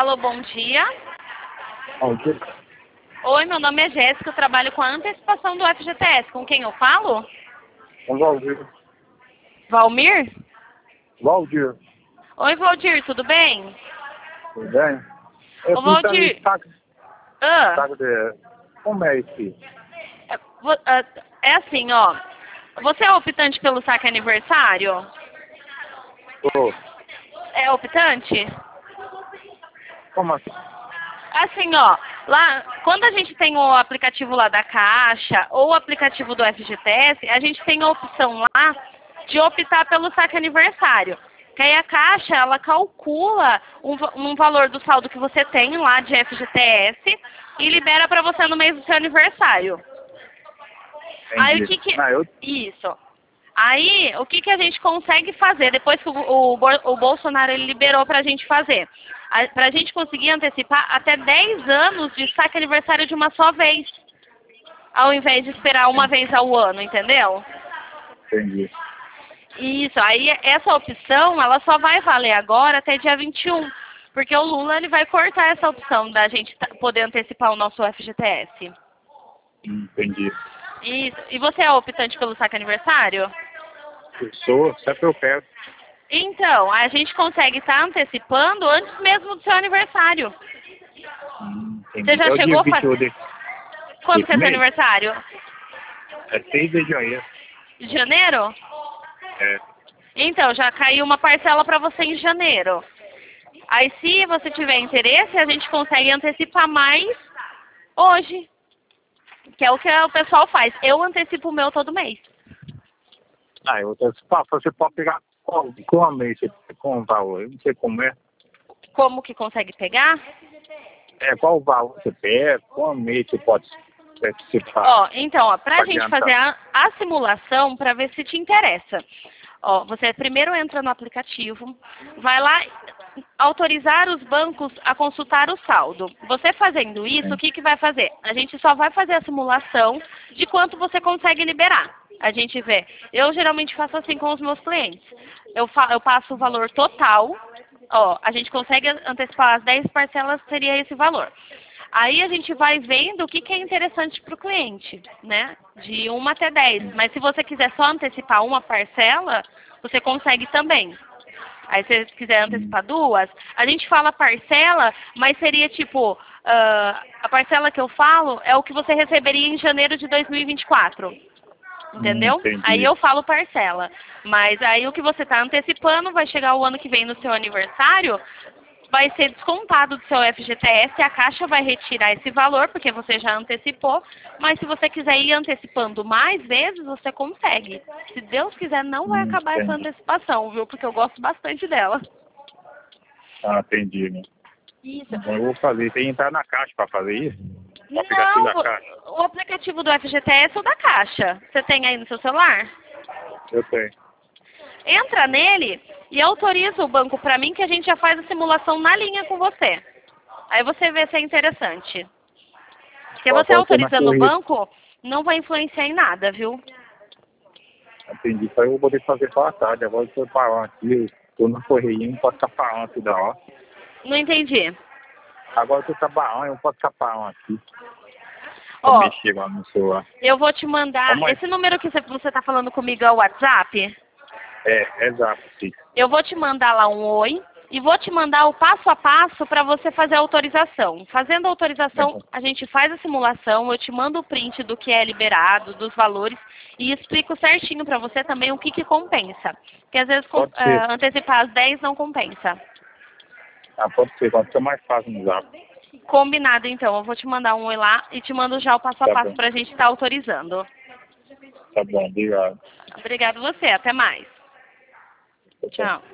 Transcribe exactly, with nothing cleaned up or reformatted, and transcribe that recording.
Alô, bom dia. Bom dia. Oi, meu nome é Jéssica, eu trabalho com a antecipação do F G T S. Com quem eu falo? Com Valdir. Valmir? Valdir. Oi, Valdir, tudo bem? Tudo bem? Eu Ô, fui pra Valdir. saco, Ah, saco de... Como é esse? é vo- ah, é assim, ó. Você é optante pelo saque aniversário? Ô, É optante? como assim? Assim, ó, lá, quando a gente tem o aplicativo lá da Caixa ou o aplicativo do F G T S, a gente tem a opção lá de optar pelo saque aniversário. Que aí a Caixa, ela calcula um, va- um valor do saldo que você tem lá de F G T S e libera para você no mês do seu aniversário. Aí o que Entendi. que... Não, eu... Isso. Aí, o que que a gente consegue fazer, depois que o, o, Bor- o Bolsonaro ele liberou pra gente fazer? A, pra gente conseguir antecipar até dez anos de saque aniversário de uma só vez, ao invés de esperar uma vez ao ano, entendeu? Entendi. Isso, aí essa opção, ela só vai valer agora até dia vinte e um, porque o Lula ele vai cortar essa opção da gente ta- poder antecipar o nosso F G T S. Entendi. Isso. E você é optante pelo saque aniversário? Eu sou, sempre eu quero. Então, a gente consegue estar antecipando antes mesmo do seu aniversário. Hum, entendi. Você já É o chegou dia a vinte e um fazer... de... Quando desse que é seu mês? aniversário? É seis de janeiro. De janeiro? É. Então, já caiu uma parcela para você em janeiro. Aí, se você tiver interesse, a gente consegue antecipar mais hoje. Que é o que o pessoal faz. Eu antecipo o meu todo mês. Ah, eu tô... Pá, você pode pegar qual, qual mês você com o valor? Eu não sei como é. Como que consegue pegar? É, qual o valor você pega, qual mês você pode participar? Ó, então, ó, pra Pode gente adiantar. fazer a, a simulação para ver se te interessa. Ó, você primeiro entra no aplicativo, vai lá autorizar os bancos a consultar o saldo. Você fazendo isso, o que que vai fazer? A gente só vai fazer a simulação de quanto você consegue liberar. A gente vê. Eu geralmente faço assim com os meus clientes. Eu, fa eu passo o valor total. Ó, a gente consegue antecipar as dez parcelas, seria esse valor. Aí a gente vai vendo o que, que é interessante para o cliente, né? De uma até dez. Mas se você quiser só antecipar uma parcela, você consegue também. Aí se você quiser antecipar duas, a gente fala parcela, mas seria tipo, ah, a parcela que eu falo é o que você receberia em janeiro de dois mil e vinte e quatro. Entendeu? Entendi. Aí eu falo parcela. Mas aí o que você está antecipando vai chegar o ano que vem no seu aniversário, vai ser descontado do seu F G T S, a Caixa vai retirar esse valor, porque você já antecipou, mas se você quiser ir antecipando mais vezes, você consegue. Se Deus quiser, não vai Hum, acabar essa entendi. antecipação, viu? Porque eu gosto bastante dela. Ah, entendi, né? Isso. Então eu vou fazer. Tem que entrar na caixa para fazer isso? O aplicativo da Não, caixa? o aplicativo do F G T S é o da Caixa. Você tem aí no seu celular? Eu tenho. Entra nele e autoriza o banco para mim que a gente já faz a simulação na linha com você. Aí você vê se é interessante. Porque Só você pode ser na autorizando o corrida. banco não vai influenciar em nada, viu? Entendi. Isso aí eu vou poder fazer para a tarde. Agora eu estou parando aqui. Eu estou no correio, não posso ficar parando toda hora. Não entendi. Agora eu estou trabalhando, eu não posso ficar parando aqui. Pra Ó, mexer lá no celular. eu vou te mandar... Ô, mãe. Esse número que você está falando comigo é o WhatsApp? É, exato, sim. Eu vou te mandar lá um oi e vou te mandar o passo a passo para você fazer a autorização. Fazendo a autorização, a gente faz a simulação, eu te mando o print do que é liberado, dos valores, e explico certinho para você também o que, que compensa. Porque às vezes com, Pode ser. ah, antecipar as dez não compensa. Ah, pode ser. Pode ser mais fácil no zap. Combinado, então. Eu vou te mandar um oi lá e te mando já o passo a Tá passo bom. para a gente estar autorizando. Tá bom, obrigado. Obrigado você. Até mais. Tchau.